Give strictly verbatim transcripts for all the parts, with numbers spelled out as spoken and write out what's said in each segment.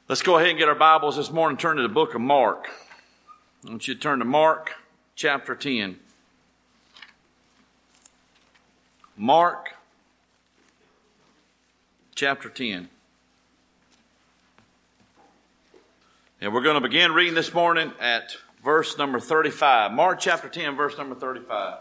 Let's go ahead and get our Bibles this morning and turn to the book of Mark. I want you to turn to Mark chapter ten. Mark chapter ten. And we're going to begin reading this morning at verse number thirty-five. Mark chapter ten, verse number thirty-five.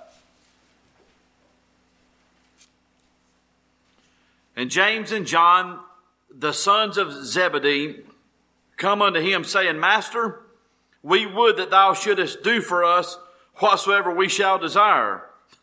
And James and John, the sons of Zebedee, come unto him, saying, Master, we would that thou shouldest do for us whatsoever we shall desire.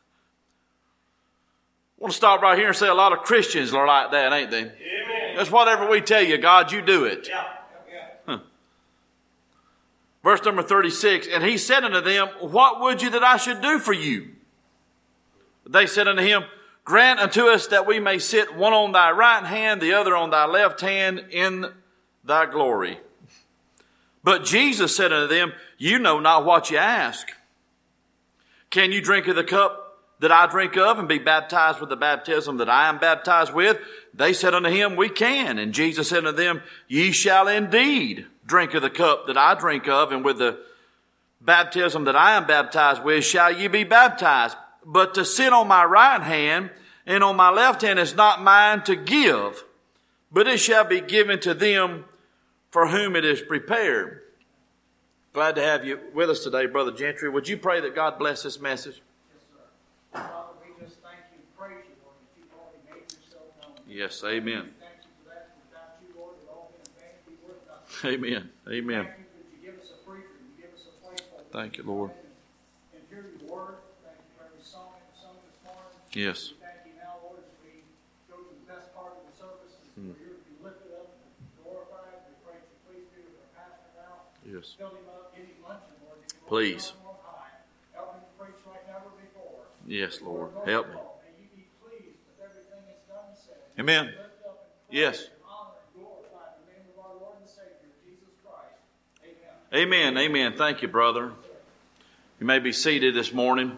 I want to stop right here and say a lot of Christians are like that, ain't they? Amen. That's whatever we tell you, God, you do it. Yeah. Huh. Verse number thirty-six, and he said unto them, What would you that I should do for you? They said unto him, Grant unto us that we may sit one on thy right hand, the other on thy left hand in thy glory. But Jesus said unto them, You know not what you ask. Can you drink of the cup that I drink of and be baptized with the baptism that I am baptized with? They said unto him, We can. And Jesus said unto them, Ye shall indeed drink of the cup that I drink of, and with the baptism that I am baptized with shall ye be baptized. But to sit on my right hand and on my left hand is not mine to give, but it shall be given to them for whom it is prepared. Glad to have you with us today, Brother Gentry. Would you pray that God bless this message? Yes, sir. Father, we just thank you and praise you, Lord, that you've already made yourself known. Yes, amen. Thank you for that. Without you, Lord, it all been vanity worth nothing. Amen. Amen. Thank you that you give us a preacher, you give us a place. Thank you, Lord. And hear your word. Thank you for every song and sung this morning. Yes. We thank you now, Lord, as we go to the best part of the service, and Hmm. we're here to be lifted up and glorified. We pray that you please be with our pastor now. Yes. Fill him up, give him luncheon, Lord. That you Please. on high. Help him to preach like never before. Yes, Lord. Help me. May you be pleased with everything that's done and said. Amen. Lift up and praise Yes. and honor and glorify the name of our Lord and Savior, Jesus Christ. Amen. Amen. Amen. Thank you, brother. You may be seated this morning.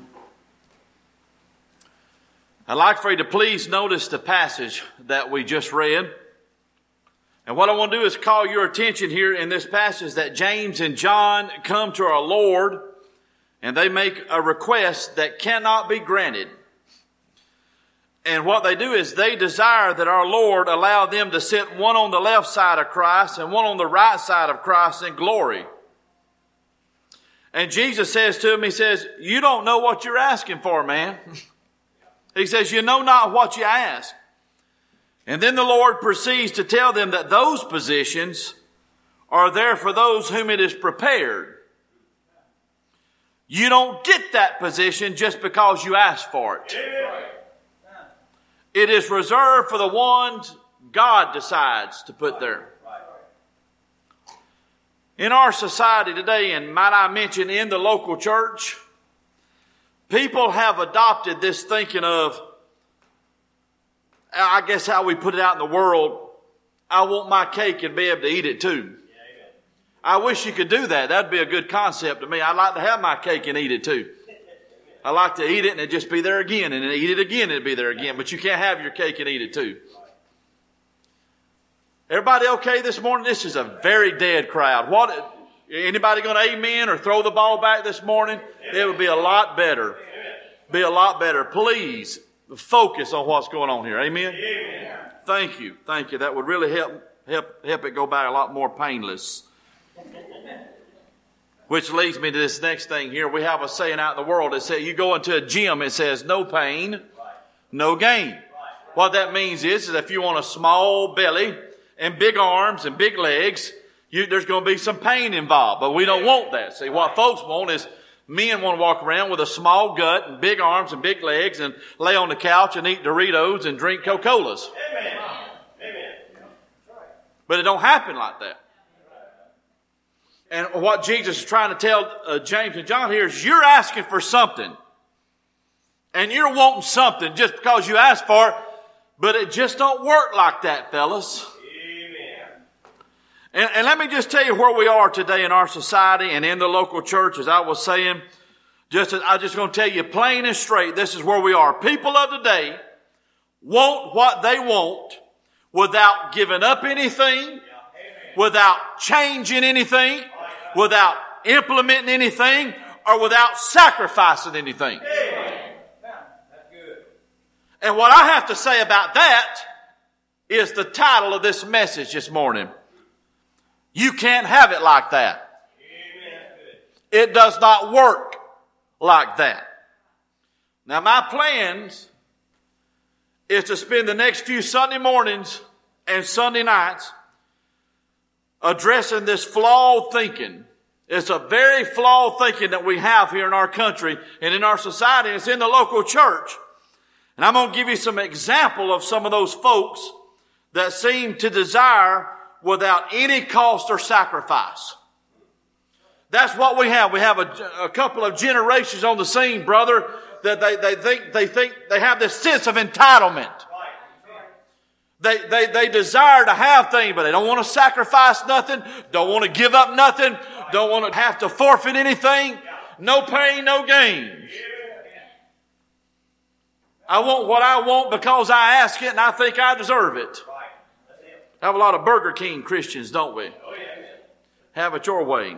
I'd like for you to please notice the passage that we just read. And what I want to do is call your attention here in this passage that James and John come to our Lord and they make a request that cannot be granted. And what they do is they desire that our Lord allow them to sit one on the left side of Christ and one on the right side of Christ in glory. And Jesus says to him, he says, You don't know what you're asking for, man. He says, You know not what you ask. And then the Lord proceeds to tell them that those positions are there for those whom it is prepared. You don't get that position just because you ask for it. It is reserved for the ones God decides to put there. In our society today, and might I mention in the local church, people have adopted this thinking of, I guess how we put it out in the world, I want my cake and be able to eat it too. I wish you could do that. That'd be a good concept to me. I'd like to have my cake and eat it too. I like to eat it and it'd just be there again, and then eat it again and it'd be there again. But you can't have your cake and eat it too. Everybody okay this morning? This is a very dead crowd. What? Anybody going to amen or throw the ball back this morning? It would be a lot better. Be a lot better. Please focus on what's going on here. Amen? Amen. Thank you. Thank you. That would really help help help it go by a lot more painless. Which leads me to this next thing here. We have a saying out in the world that says you go into a gym, it says no pain, no gain. What that means is, is if you want a small belly and big arms and big legs, you, there's going to be some pain involved. But we don't want that. See, what folks want is men want to walk around with a small gut and big arms and big legs and lay on the couch and eat Doritos and drink Coca-Colas. Amen. Amen. But it don't happen like that. And what Jesus is trying to tell uh, James and John here is you're asking for something. And you're wanting something just because you ask for it. But it just don't work like that, fellas. Amen. And, and let me just tell you where we are today in our society and in the local church. As I was saying, just as, I'm just going to tell you plain and straight, this is where we are. People of today want what they want without giving up anything without changing anything, without implementing anything, or without sacrificing anything. And what I have to say about that is the title of this message this morning. You can't have it like that. It does not work like that. Now my plans is to spend the next few Sunday mornings and Sunday nights addressing this flawed thinking. It's a very flawed thinking that we have here in our country and in our society. It's in the local church. And I'm going to give you some example of some of those folks that seem to desire without any cost or sacrifice. That's what we have. We have a, a couple of generations on the scene, brother, that they, they think they think they have this sense of entitlement. They, they, they desire to have things, but they don't want to sacrifice nothing, don't want to give up nothing, don't want to have to forfeit anything. No pain, no gain. I want what I want because I ask it and I think I deserve it. We have a lot of Burger King Christians, don't we? Have it your way.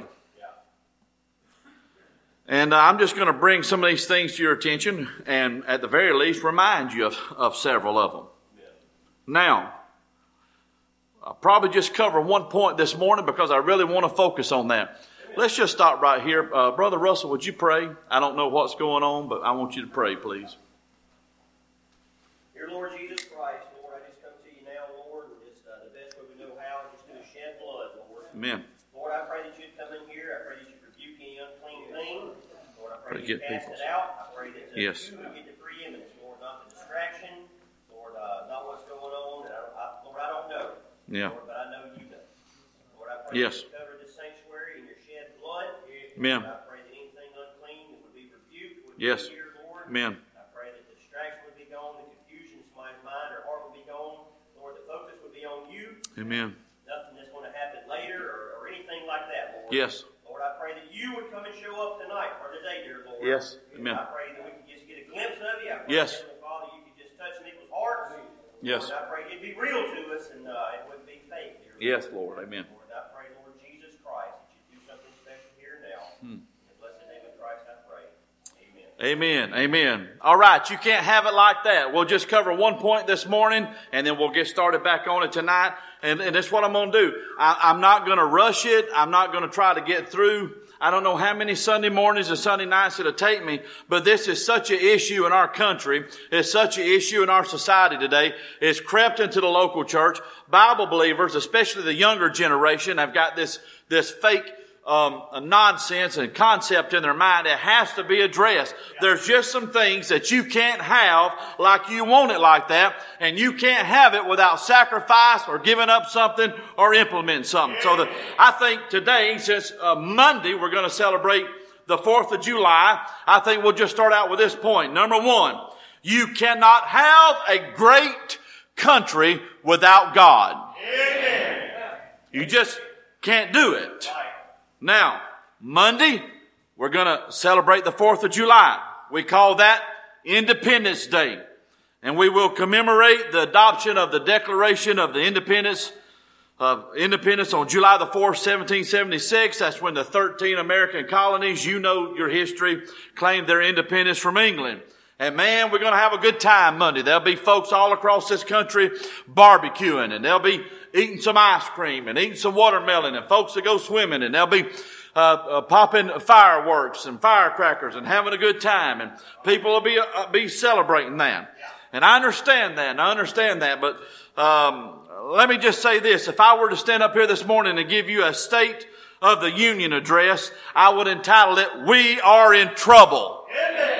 And uh, I'm just going to bring some of these things to your attention and at the very least remind you of, of several of them. Now, I'll probably just cover one point this morning because I really want to focus on that. Let's just stop right here. Uh, Brother Russell, would you pray? I don't know what's going on, but I want you to pray, please. Dear Lord Jesus Christ, Lord, I just come to you now, Lord, and just uh, the best way we know how, just do shed blood, Lord. Amen. Lord, I pray that you'd come in here. I pray that you'd rebuke any unclean thing. Lord, I pray, Pray that you'd cast people. it out. I pray that uh, Yes. you would get the preeminence, Lord, not the distraction. Lord, uh, not what's going on. And I don't, I, Lord, I don't know. Yeah. Lord, but I know you know. Lord, I pray Yes. that you cover this sanctuary in your shed blood. Amen. Lord, I pray that anything unclean that would be rebuked would Yes. be here, Lord. Amen. I pray that the distraction would be gone, the confusion in somebody's mind or heart would be gone. Lord, the focus would be on you. Amen. Nothing that's going to happen later or, or anything like that, Lord. Yes. Lord, I pray that you would come and show up tonight or today, dear Lord. Yes. Amen. I pray that we could just get a glimpse of you. I pray, Yes. Heavenly Father, you could just touch people's hearts. Yes. Lord, I pray it'd be real to us and uh, it wouldn't be fake, dear Lord. Yes, Lord. Amen. Lord, I pray, Lord Jesus Christ, that you do something special here now. Hmm. In the blessed name of Christ, I pray. Amen. Amen. Amen. All right. You can't have it like that. We'll just cover one point this morning and then we'll get started back on it tonight. And, and that's what I'm going to do. I, I'm not going to rush it. I'm not going to try to get through. I don't know how many Sunday mornings and Sunday nights it'll take me, but this is such an issue in our country. It's such an issue in our society today. It's crept into the local church. Bible believers, especially the younger generation, have got this, this fake Um, a nonsense and concept in their mind. It has to be addressed. There's just some things that you can't have like you want it like that, and you can't have it without sacrifice or giving up something or implementing something. So the, I think today, since uh, Monday we're going to celebrate the fourth of July, I think we'll just start out with this point. Number one, you cannot have a great country without God. Amen. You just can't do it. Now, Monday, we're going to celebrate the fourth of July. We call that Independence Day. And we will commemorate the adoption of the Declaration of the Independence of Independence on July the fourth, seventeen seventy-six. That's when the thirteen American colonies, you know your history, claimed their independence from England. And man, we're going to have a good time Monday. There'll be folks all across this country barbecuing, and they'll be eating some ice cream and eating some watermelon, and folks that go swimming, and they'll be uh, uh, popping fireworks and firecrackers and having a good time, and people will be uh, be celebrating that. And I understand that, and I understand that, but um, let me just say this. If I were to stand up here this morning and give you a State of the Union address, I would entitle it, "We Are in Trouble." Amen.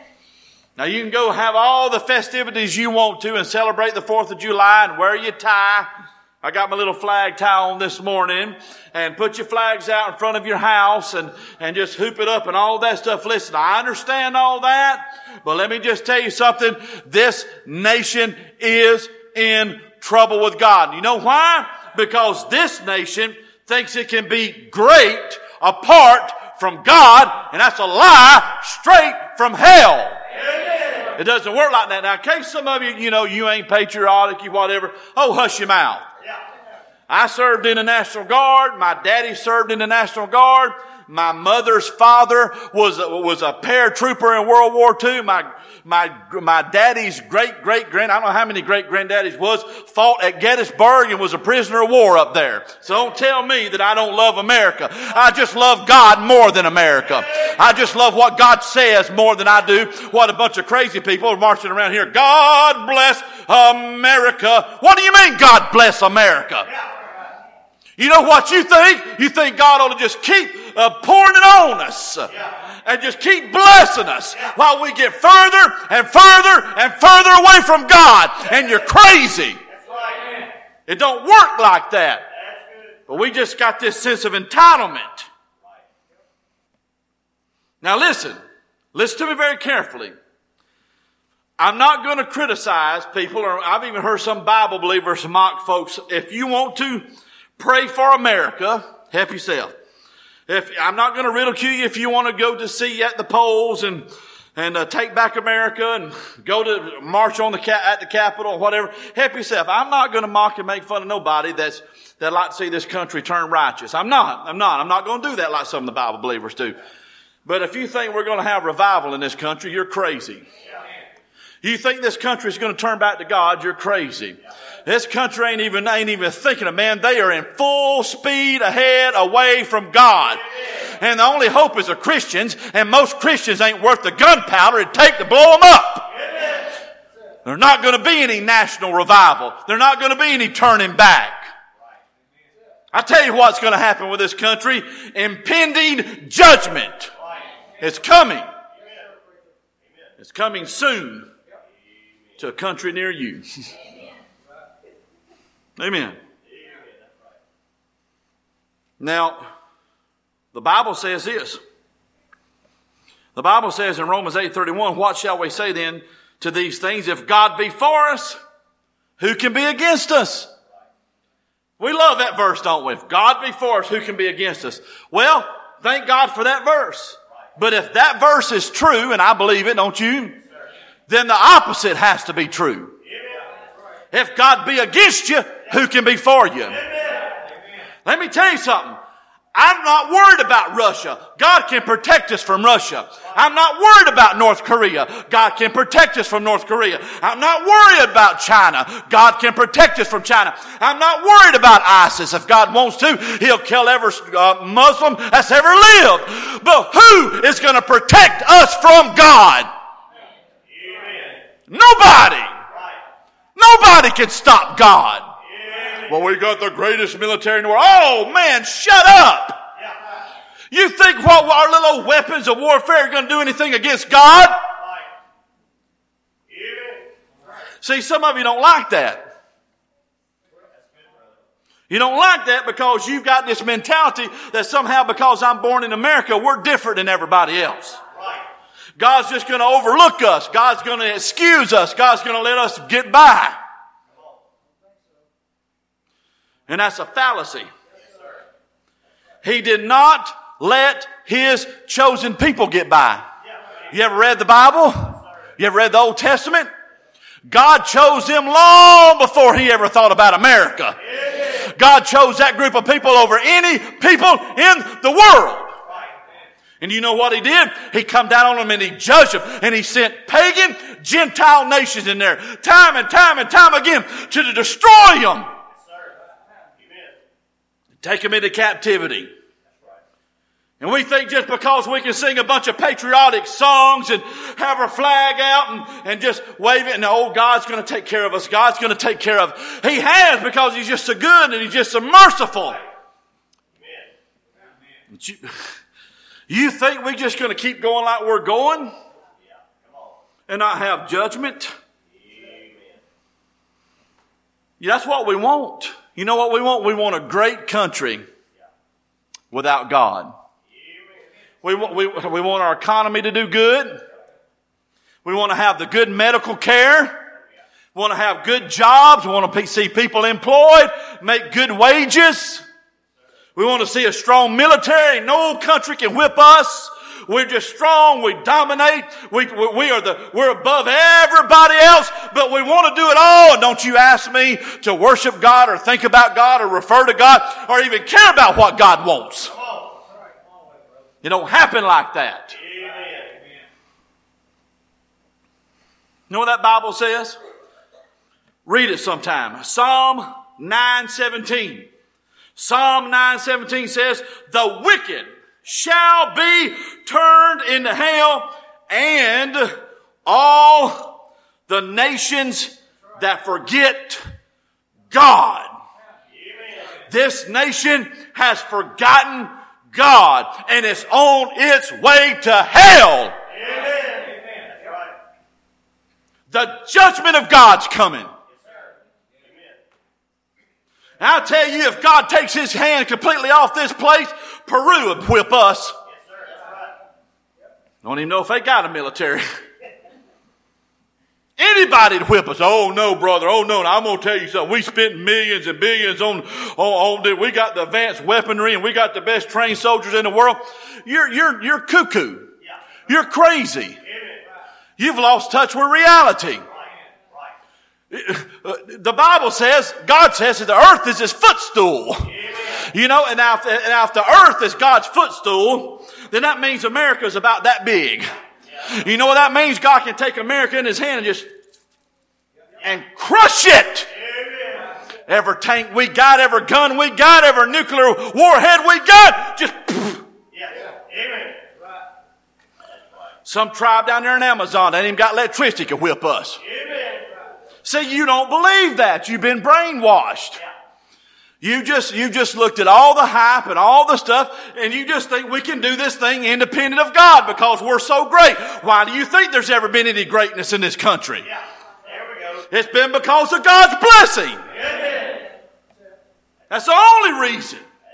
Now you can go have all the festivities you want to and celebrate the fourth of July and wear your tie. I got my little flag tie on this morning, and put your flags out in front of your house and, and just hoop it up and all that stuff. Listen, I understand all that, but let me just tell you something. This nation is in trouble with God. You know why? Because this nation thinks it can be great apart from God, and that's a lie straight from hell. It doesn't work like that. Now, in case some of you, you know, you ain't patriotic, you whatever, oh, hush your mouth. I served in the National Guard. My daddy served in the National Guard. My mother's father was a, was a paratrooper in World War Two. My my my daddy's great great grand I don't know how many great granddaddies was fought at Gettysburg and was a prisoner of war up there. So don't tell me that I don't love America. I just love God more than America. I just love what God says more than I do what a bunch of crazy people are marching around here. God bless America. What do you mean God bless America? You know what you think? You think God ought to just keep uh, pouring it on us yeah. and just keep blessing us yeah. while we get further and further and further away from God. And you're crazy. That's right. It don't work like that. But we just got this sense of entitlement. Now listen. Listen to me very carefully. I'm not going to criticize people, or I've even heard some Bible believers mock folks. If you want to pray for America, help yourself. If I'm not going to ridicule you if you want to go to see at the polls and and uh, take back America and go to march on the ca- at the Capitol or whatever. Help yourself. I'm not going to mock and make fun of nobody that's that like to see this country turn righteous. I'm not. I'm not. I'm not going to do that like some of the Bible believers do. But if you think we're going to have revival in this country, you're crazy. You think this country is going to turn back to God, you're crazy. This country ain't even, ain't even thinking of, man, they are in full speed ahead away from God. And the only hope is the Christians, and most Christians ain't worth the gunpowder it'd take to blow them up. There's not going to be any national revival. There's not going to be any turning back. I tell you what's going to happen with this country. Impending judgment. It's coming. It's coming soon. To a country near you. Amen. Now, the Bible says this. The Bible says in Romans eight thirty-one, what shall we say then to these things? If God be for us, who can be against us? We love that verse, don't we? If God be for us, who can be against us? Well, thank God for that verse. But if that verse is true, and I believe it, don't you? Then the opposite has to be true. If God be against you, who can be for you? Let me tell you something. I'm not worried about Russia. God can protect us from Russia. I'm not worried about North Korea. God can protect us from North Korea. I'm not worried about China. God can protect us from China. I'm not worried about ISIS. If God wants to, He'll kill every uh, Muslim that's ever lived. But who is going to protect us from God? Nobody. Nobody can stop God. Well, we got the greatest military in the world. Oh, man, shut up. You think what our little weapons of warfare are going to do anything against God? See, some of you don't like that. You don't like that because you've got this mentality that somehow because I'm born in America, we're different than everybody else. God's just going to overlook us. God's going to excuse us. God's going to let us get by. And that's a fallacy. He did not let His chosen people get by. You ever read the Bible? You ever read the Old Testament? God chose them long before He ever thought about America. God chose that group of people over any people in the world. And you know what He did? He come down on them and He judged them. And He sent pagan Gentile nations in there time and time and time again to destroy them. Take them into captivity. And we think just because we can sing a bunch of patriotic songs and have our flag out and, and just wave it and oh, God's going to take care of us. God's going to take care of us. He has because He's just so good and He's just so merciful. But you, you think we're just going to keep going like we're going and not have judgment? Yeah, that's what we want. You know what we want? We want a great country without God. We want, we, we want our economy to do good. We want to have the good medical care. We want to have good jobs. We want to see people employed, make good wages. We want to see a strong military. No country can whip us. we're just strong, we dominate, we, we, we are the, we're above everybody else, but we want to do it all. And don't you ask me to worship God or think about God or refer to God or even care about what God wants. It don't happen like that. You know what that Bible says? Read it sometime. Psalm nine seventeen. Psalm nine seventeen says, the wicked shall be turned into hell, and all the nations that forget God. This nation has forgotten God and is on its way to hell. The judgment of God's coming. And I'll tell you, if God takes his hand completely off this place, Peru would whip us. Don't even know if they got a military. Anybody'd whip us. Oh no, brother. Oh no. Now, I'm going to tell you something. We spent millions and billions on, on, on the, we got the advanced weaponry and we got the best trained soldiers in the world. You're, you're, you're cuckoo. You're crazy. You've lost touch with reality. The Bible says, God says that the earth is his footstool. You know, and now if, now if the earth is God's footstool, then that means America is about that big. You know what that means? God can take America in his hand and just, and crush it. Every tank we got, every gun we got, every nuclear warhead we got, just, some tribe down there in Amazon that ain't even got electricity can whip us. See, you don't believe that. You've been brainwashed. You just, you just looked at all the hype and all the stuff, and you just think we can do this thing independent of God because we're so great. Why do you think there's ever been any greatness in this country? Yeah. There we go. It's been because of God's blessing. Amen. That's the only reason.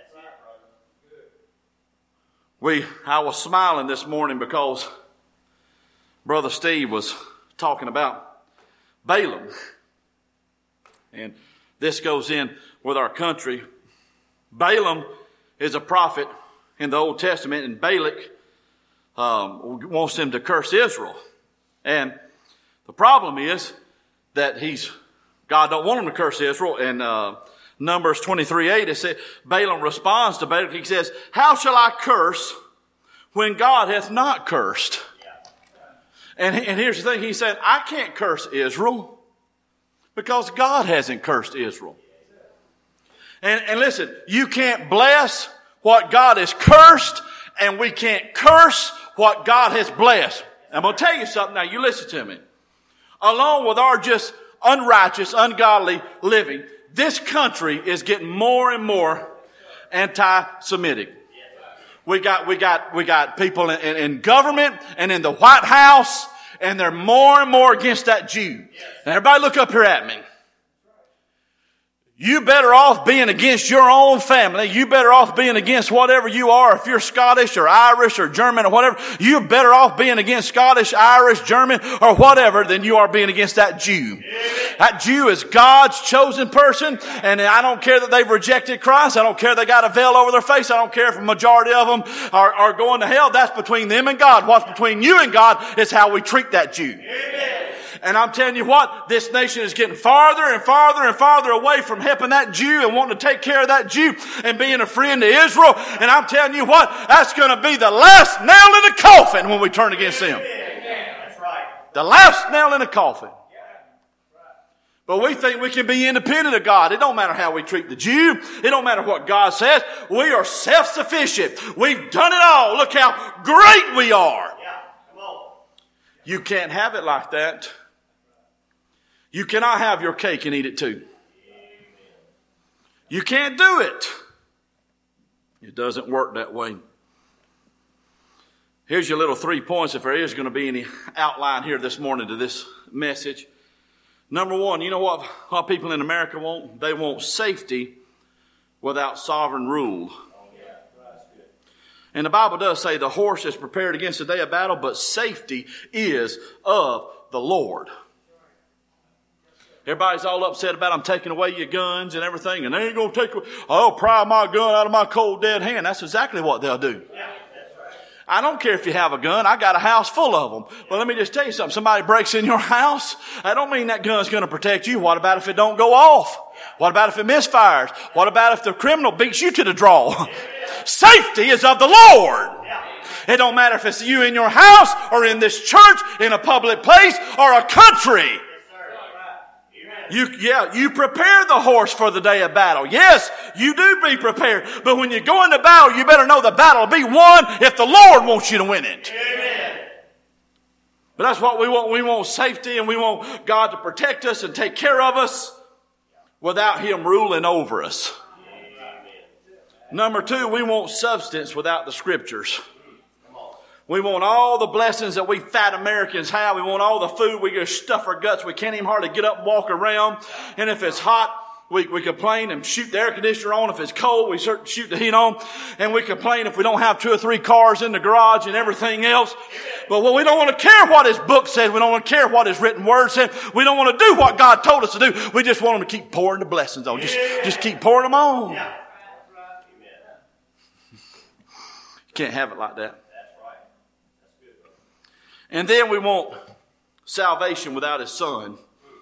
We, I was smiling this morning because Brother Steve was talking about Balaam. And this goes in with our country. Balaam is a prophet in the Old Testament, and Balak um, wants them to curse Israel. And the problem is that he's God don't want him to curse Israel. And uh, Numbers twenty-three eight, it says, Balaam responds to Balak. He says, how shall I curse when God hath not cursed? And, and here's the thing. He said, I can't curse Israel because God hasn't cursed Israel. And, and listen, you can't bless what God has cursed, and we can't curse what God has blessed. I'm going to tell you something now. You listen to me. Along with our just unrighteous, ungodly living, this country is getting more and more anti-Semitic. We got, we got, we got people in, in, in government and in the White House, and they're more and more against that Jew. Now everybody look up here at me. You better off being against your own family. You better off being against whatever you are. If you're Scottish or Irish or German or whatever, you're better off being against Scottish, Irish, German or whatever than you are being against that Jew. That Jew is God's chosen person, and I don't care that they've rejected Christ. I don't care they got a veil over their face. I don't care if a majority of them are, are going to hell. That's between them and God. What's between you and God is how we treat that Jew. Amen. And I'm telling you what, this nation is getting farther and farther and farther away from helping that Jew and wanting to take care of that Jew and being a friend to Israel. And I'm telling you what, that's going to be the last nail in the coffin when we turn against them. That's right. The last nail in the coffin. But we think we can be independent of God. It don't matter how we treat the Jew. It don't matter what God says. We are self-sufficient. We've done it all. Look how great we are. Yeah. Come on. You can't have it like that. You cannot have your cake and eat it too. You can't do it. It doesn't work that way. Here's your little three points if there is going to be any outline here this morning to this message. Number one, you know what, what people in America want? They want safety without sovereign rule. And the Bible does say the horse is prepared against the day of battle, but safety is of the Lord. Everybody's all upset about I'm taking away your guns and everything, and they ain't going to take, I'll pry my gun out of my cold dead hand. That's exactly what they'll do. Yeah, that's right. I don't care if you have a gun. I got a house full of them. But let me just tell you something. Somebody breaks in your house, that don't mean that gun's going to protect you. What about if it don't go off? What about if it misfires? What about if the criminal beats you to the draw? Safety is of the Lord. It don't matter if it's you in your house or in this church, in a public place or a country. You, yeah, you prepare the horse for the day of battle. Yes, you do be prepared. But when you go into battle, you better know the battle will be won if the Lord wants you to win it. Amen. But that's what we want. We want safety, and we want God to protect us and take care of us without Him ruling over us. Amen. Number two, we want substance without the Scriptures. We want all the blessings that we fat Americans have. We want all the food. We just stuff our guts. We can't even hardly get up and walk around. And if it's hot, we, we complain and shoot the air conditioner on. If it's cold, we shoot the heat on. And we complain if we don't have two or three cars in the garage and everything else. But well, we don't want to care what His book says. We don't want to care what His written word says. We don't want to do what God told us to do. We just want Him to keep pouring the blessings on. Just, just keep pouring them on. You can't have it like that. And then we want salvation without His Son.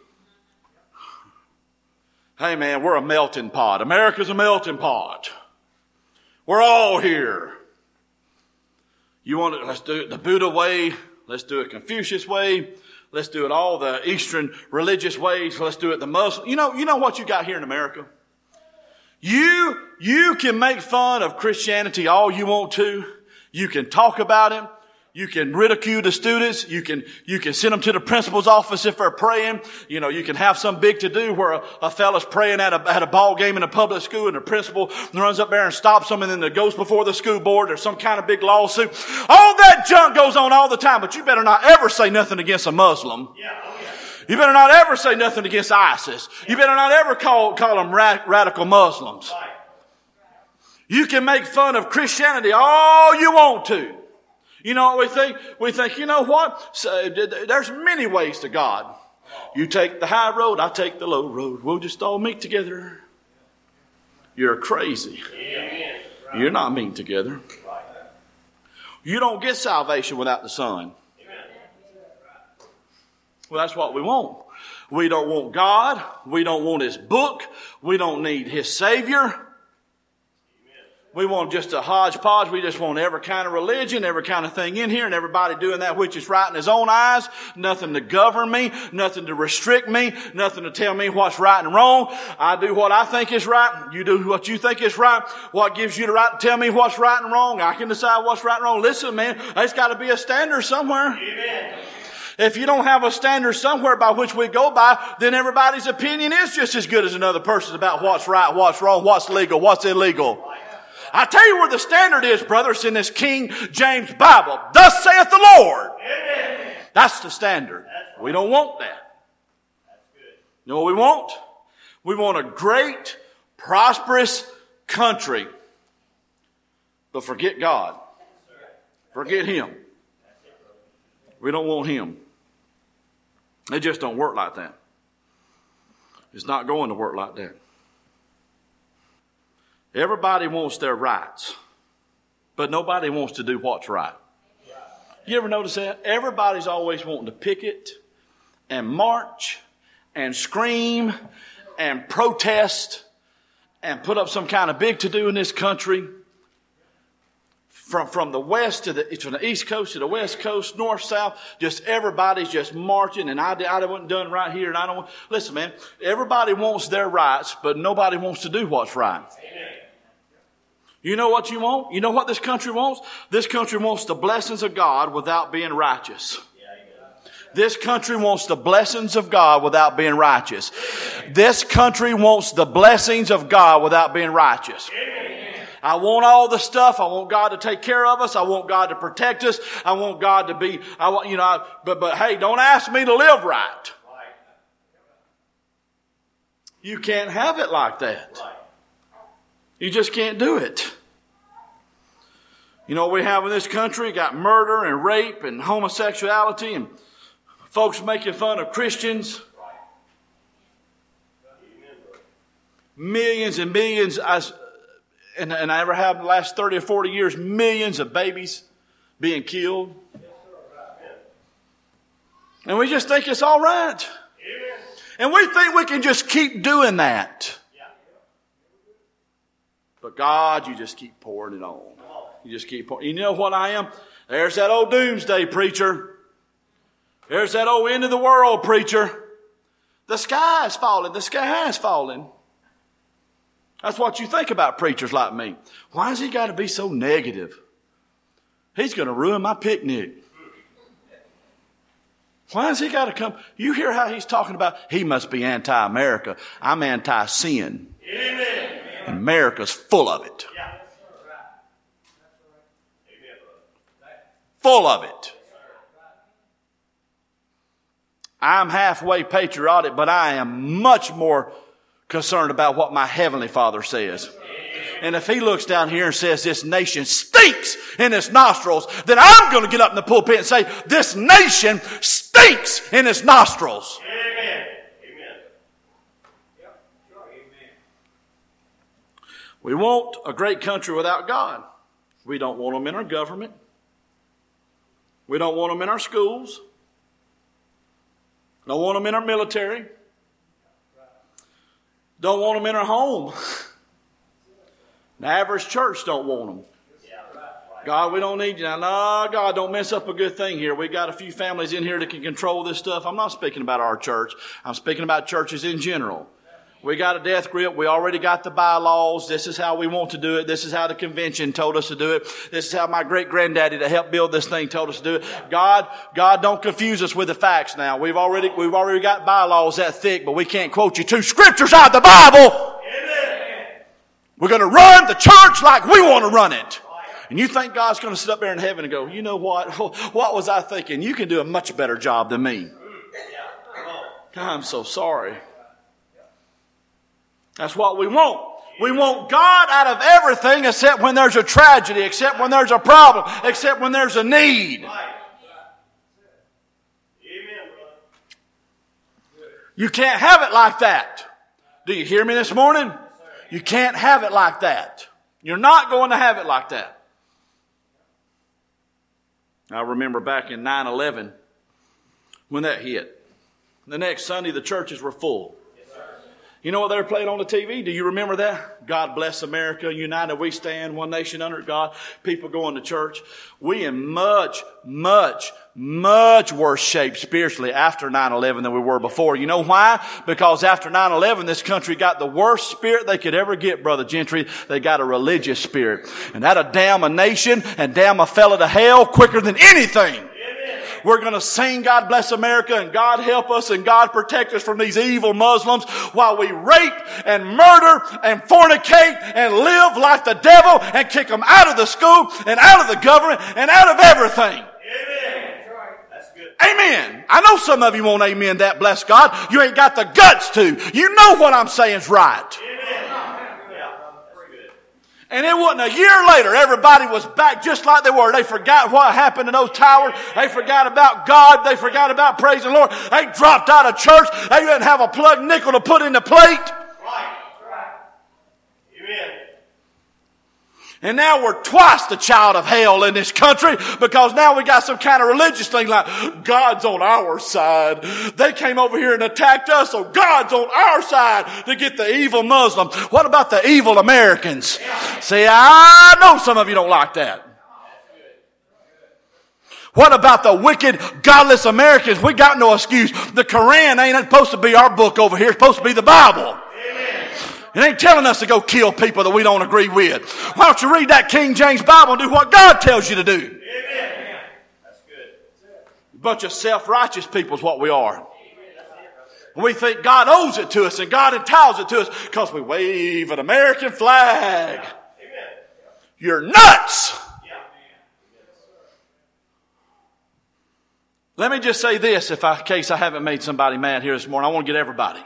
Hey man, we're a melting pot. America's a melting pot. We're all here. You want to, let's do it the Buddha way. Let's do it Confucius way. Let's do it all the Eastern religious ways. Let's do it the Muslim. You know, you know what you got here in America? You, you can make fun of Christianity all you want to. You can talk about it. You can ridicule the students. You can, you can send them to the principal's office if they're praying. You know, you can have some big to-do where a, a fella's praying at a, at a ball game in a public school, and the principal runs up there and stops them, and then it goes before the school board. There's some kind of big lawsuit. All that junk goes on all the time, but you better not ever say nothing against a Muslim. Yeah, oh yeah. You better not ever say nothing against ISIS. You better not ever call, call them ra- radical Muslims. Right. You can make fun of Christianity all you want to. You know what we think? We think, you know what? So, there's many ways to God. You take the high road, I take the low road. We'll just all meet together. You're crazy. You're not meeting together. You don't get salvation without the Son. Well, that's what we want. We don't want God. We don't want His book. We don't need His Savior. We want just a hodgepodge. We just want every kind of religion, every kind of thing in here, and everybody doing that which is right in his own eyes. Nothing to govern me, nothing to restrict me, nothing to tell me what's right and wrong. I do what I think is right. You do what you think is right. What gives you the right to tell me what's right and wrong? I can decide what's right and wrong. Listen, man, there's got to be a standard somewhere. Amen. If you don't have a standard somewhere by which we go by, then everybody's opinion is just as good as another person's about what's right, what's wrong, what's legal, what's illegal. I tell you where the standard is, brothers, in this King James Bible. Thus saith the Lord. Amen. That's the standard. That's right. We don't want that. That's good. You know what we want? We want a great, prosperous country. But forget God. Forget Him. We don't want Him. It just don't work like that. It's not going to work like that. Everybody wants their rights, but nobody wants to do what's right. You ever notice that? Everybody's always wanting to picket and march and scream and protest and put up some kind of big to-do in this country. From, from the west to the, from the east coast to the west coast, north, south, just everybody's just marching, and I, I wasn't done right here, and I don't want, listen, man, everybody wants their rights, but nobody wants to do what's right. Amen. You know what you want? You know what this country wants? This country wants the blessings of God without being righteous. This country wants the blessings of God without being righteous. This country wants the blessings of God without being righteous. I want all the stuff. I want God to take care of us. I want God to protect us. I want God to be, I want, you know, I, but, but hey, don't ask me to live right. You can't have it like that. You just can't do it. You know what we have in this country? Got murder and rape and homosexuality and folks making fun of Christians. Millions and millions, I, and, and I ever have in the last thirty or forty years, millions of babies being killed. And we just think it's all right. And we think we can just keep doing that. But God, you just keep pouring it on. You just keep pouring. You know what I am? There's that old doomsday preacher. There's that old end of the world preacher. The sky is falling. The sky is falling. That's what you think about preachers like me. Why has he got to be so negative? He's going to ruin my picnic. Why has he got to come? You hear how he's talking about, he must be anti-America. I'm anti-sin. Amen. And America's full of it. Yeah. Full of it. I'm halfway patriotic, but I am much more concerned about what my Heavenly Father says. And if he looks down here and says this nation stinks in its nostrils, then I'm going to get up in the pulpit and say this nation stinks in its nostrils. Amen. Amen. Yep. Amen. We want a great country without God. We don't want them in our government. We don't want them in our schools. Don't want them in our military. Don't want them in our home. The average church don't want them. God, we don't need you. Now, no, God, don't mess up a good thing here. We got a few families in here that can control this stuff. I'm not speaking about our church. I'm speaking about churches in general. We got a death grip. We already got the bylaws. This is how we want to do it. This is how the convention told us to do it. This is how my great-granddaddy that helped build this thing told us to do it. God, God, don't confuse us with the facts now. We've already, we've already got bylaws that thick, but we can't quote you two scriptures out of the Bible. Amen. We're going to run the church like we want to run it. And you think God's going to sit up there in heaven and go, you know what? What was I thinking? You can do a much better job than me. I'm so sorry. That's what we want. We want God out of everything except when there's a tragedy, except when there's a problem, except when there's a need. You can't have it like that. Do you hear me this morning? You can't have it like that. You're not going to have it like that. I remember back in nine eleven when that hit. The next Sunday the churches were full. You know what they were playing on the T V? Do you remember that? God bless America, united we stand, one nation under God. People going to church. We in much, much, much worse shape spiritually after nine eleven than we were before. You know why? Because after nine eleven, this country got the worst spirit they could ever get, Brother Gentry. They got a religious spirit. And that'll damn a nation and damn a fella to hell quicker than anything. We're going to sing God bless America and God help us and God protect us from these evil Muslims while we rape and murder and fornicate and live like the devil and kick them out of the school and out of the government and out of everything. Amen. That's good. Amen. I know some of you won't amen that, bless God. You ain't got the guts to. You know what I'm saying is right. Amen. And it wasn't a year later, everybody was back just like they were. They forgot what happened in those towers. They forgot about God. They forgot about praising the Lord. They dropped out of church. They didn't have a plug nickel to put in the plate. Right. Right. Amen. And now we're twice the child of hell in this country because now we got some kind of religious thing like God's on our side. They came over here and attacked us, so God's on our side to get the evil Muslim. What about the evil Americans? See, I know some of you don't like that. What about the wicked, godless Americans? We got no excuse. The Quran ain't supposed to be our book over here. It's supposed to be the Bible. It ain't telling us to go kill people that we don't agree with. Why don't you read that King James Bible and do what God tells you to do? Amen. That's good. A bunch of self-righteous people is what we are. We think God owes it to us and God entitles it to us because we wave an American flag. Amen. You're nuts. Let me just say this, if I, in case I haven't made somebody mad here this morning. I want to get everybody.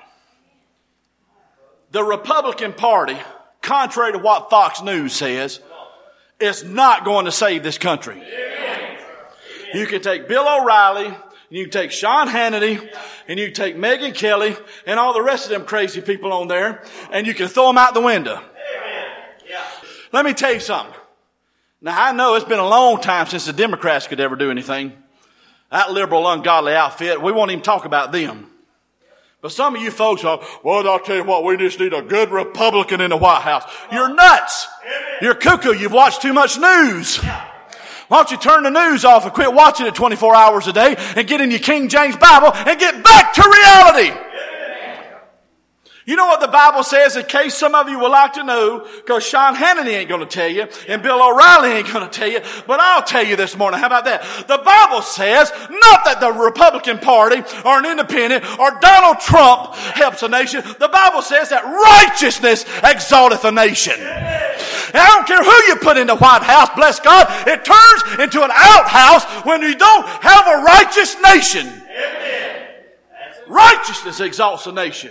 The Republican Party, contrary to what Fox News says, is not going to save this country. You can take Bill O'Reilly, you can take Sean Hannity, and you can take Megyn Kelly, and all the rest of them crazy people on there, and you can throw them out the window. Let me tell you something. Now, I know it's been a long time since the Democrats could ever do anything. That liberal, ungodly outfit, we won't even talk about them. But some of you folks are, well, I'll tell you what, we just need a good Republican in the White House. You're nuts. You're cuckoo. You've watched too much news. Why don't you turn the news off and quit watching it twenty-four hours a day and get in your King James Bible and get back to reality? You know what the Bible says, in case some of you would like to know, because Sean Hannity ain't going to tell you, and Bill O'Reilly ain't going to tell you, but I'll tell you this morning. How about that? The Bible says, not that the Republican Party or an independent or Donald Trump helps a nation. The Bible says that righteousness exalteth a nation. And I don't care who you put in the White House, bless God, it turns into an outhouse when you don't have a righteous nation. Righteousness exalts a nation.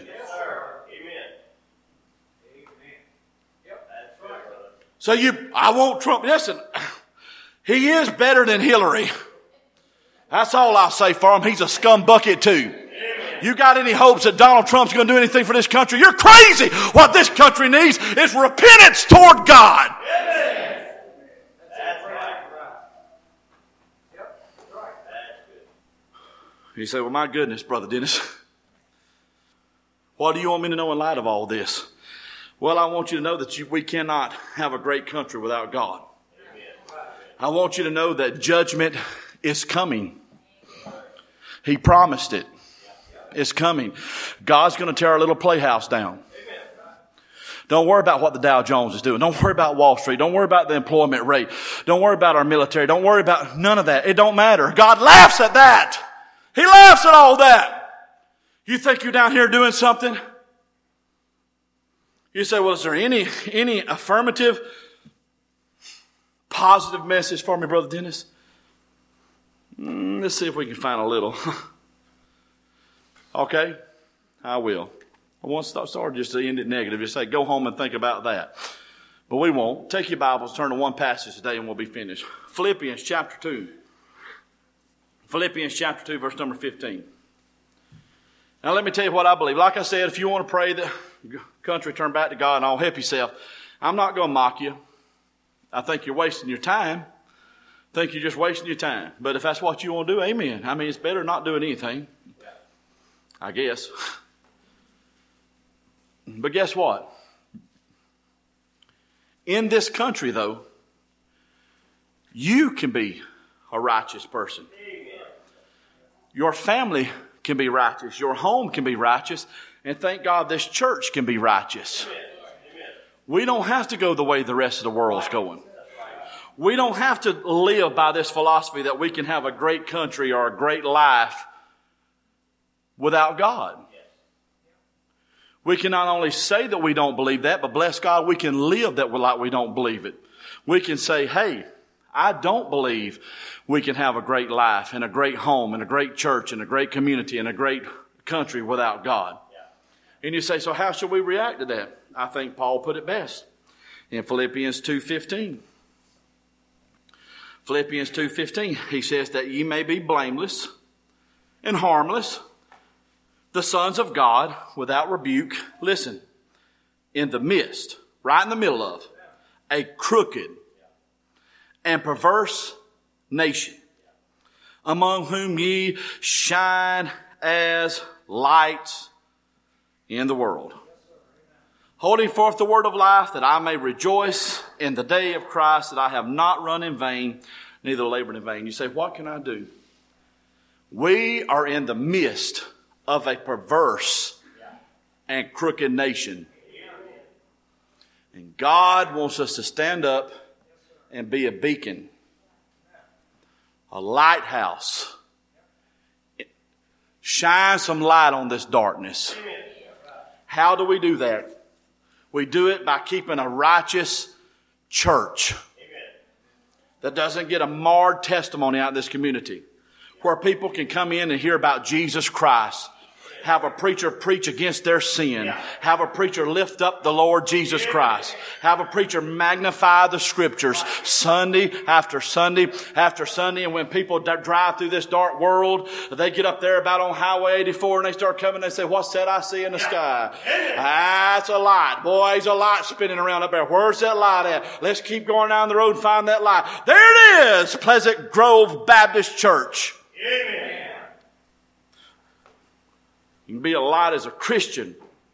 So you, I want Trump. Listen, he is better than Hillary. That's all I'll say for him. He's a scumbucket too. You got any hopes that Donald Trump's going to do anything for this country? You're crazy. What this country needs is repentance toward God. You say, well, my goodness, Brother Dennis, what do you want me to know in light of all this? Well, I want you to know that you, we cannot have a great country without God. I want you to know that judgment is coming. He promised it. It's coming. God's going to tear our little playhouse down. Don't worry about what the Dow Jones is doing. Don't worry about Wall Street. Don't worry about the employment rate. Don't worry about our military. Don't worry about none of that. It don't matter. God laughs at that. He laughs at all that. You think you're down here doing something? You say, well, is there any, any affirmative, positive message for me, Brother Dennis? Mm, let's see if we can find a little. Okay, I will. I won't start, start just to end it negative. Just say, go home and think about that. But we won't. Take your Bibles, turn to one passage today, and we'll be finished. Philippians chapter two. Philippians chapter two, verse number fifteen. Now let me tell you what I believe. Like I said, if you want to pray that country turn back to God and all, help yourself. I'm not going to mock you. I think you're wasting your time. I think you're just wasting your time. But if that's what you want to do, amen. I mean, it's better not doing anything, I guess. But guess what? In this country, though, you can be a righteous person. Your family can be righteous. Your home can be righteous. And thank God this church can be righteous. We don't have to go the way the rest of the world's going. We don't have to live by this philosophy that we can have a great country or a great life without God. We can not only say that we don't believe that, but bless God, we can live that like we don't believe it. We can say, hey, I don't believe we can have a great life and a great home and a great church and a great community and a great country without God. And you say, so how should we react to that? I think Paul put it best in Philippians two fifteen. Philippians two fifteen, he says that ye may be blameless and harmless, the sons of God without rebuke. Listen, in the midst, right in the middle of, a crooked and perverse nation, among whom ye shine as lights in the world, holding forth the word of life, that I may rejoice in the day of Christ, that I have not run in vain, neither labored in vain. You say, what can I do? We are in the midst of a perverse and crooked nation. And God wants us to stand up and be a beacon, a lighthouse. Shine some light on this darkness. How do we do that? We do it by keeping a righteous church that doesn't get a marred testimony out of this community, where people can come in and hear about Jesus Christ, Have a preacher preach against their sin. Have a preacher lift up the Lord Jesus Christ. Have a preacher magnify the Scriptures Sunday after Sunday after Sunday. And when people d- drive through this dark world, they get up there about on Highway eighty-four and they start coming and they say, what's that I see in the sky? That's a light. Boy, there's a light spinning around up there. Where's that light at? Let's keep going down the road and find that light. There it is, Pleasant Grove Baptist Church. Amen. You can be a light as a Christian.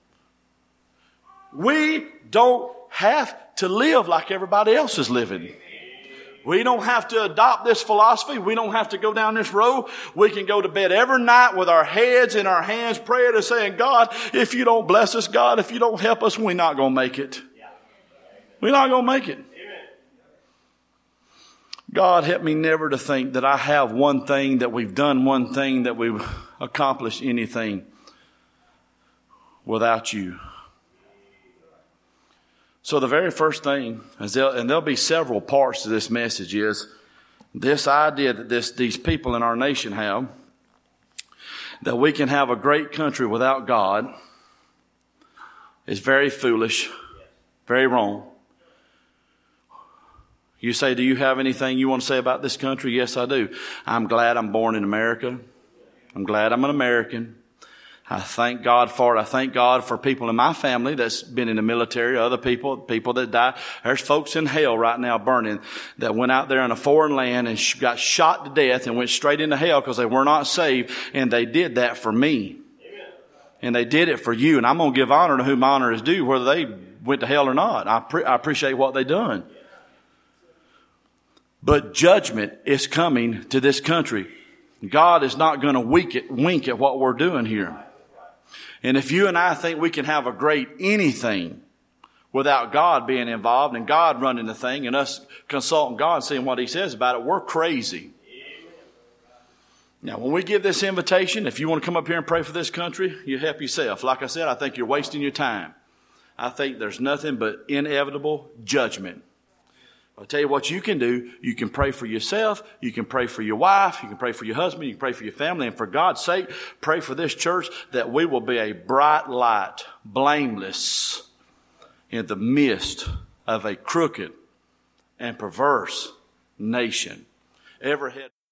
We don't have to live like everybody else is living. We don't have to adopt this philosophy. We don't have to go down this road. We can go to bed every night with our heads in our hands praying and saying, God, if you don't bless us, God, if you don't help us, we're not going to make it. We're not going to make it. God, help me never to think that I have one thing, that we've done one thing, that we've accomplished anything without you. So the very first thing, is there, and there'll be several parts to this message, is this idea that this, these people in our nation have, that we can have a great country without God, is very foolish, very wrong. You say, do you have anything you want to say about this country? Yes, I do. I'm glad I'm born in America. I'm glad I'm an American. I thank God for it. I thank God for people in my family that's been in the military, other people, people that die. There's folks in hell right now burning that went out there in a foreign land and got shot to death and went straight into hell because they were not saved. And they did that for me. Amen. And they did it for you. And I'm going to give honor to whom honor is due, whether they went to hell or not. I, pre- I appreciate what they done. But judgment is coming to this country. God is not going to wink at, wink at what we're doing here. And if you and I think we can have a great anything without God being involved and God running the thing and us consulting God and seeing what He says about it, we're crazy. Now, when we give this invitation, if you want to come up here and pray for this country, you help yourself. Like I said, I think you're wasting your time. I think there's nothing but inevitable judgment. I'll tell you what you can do. You can pray for yourself. You can pray for your wife. You can pray for your husband. You can pray for your family. And for God's sake, pray for this church that we will be a bright light, blameless, in the midst of a crooked and perverse nation. Ever had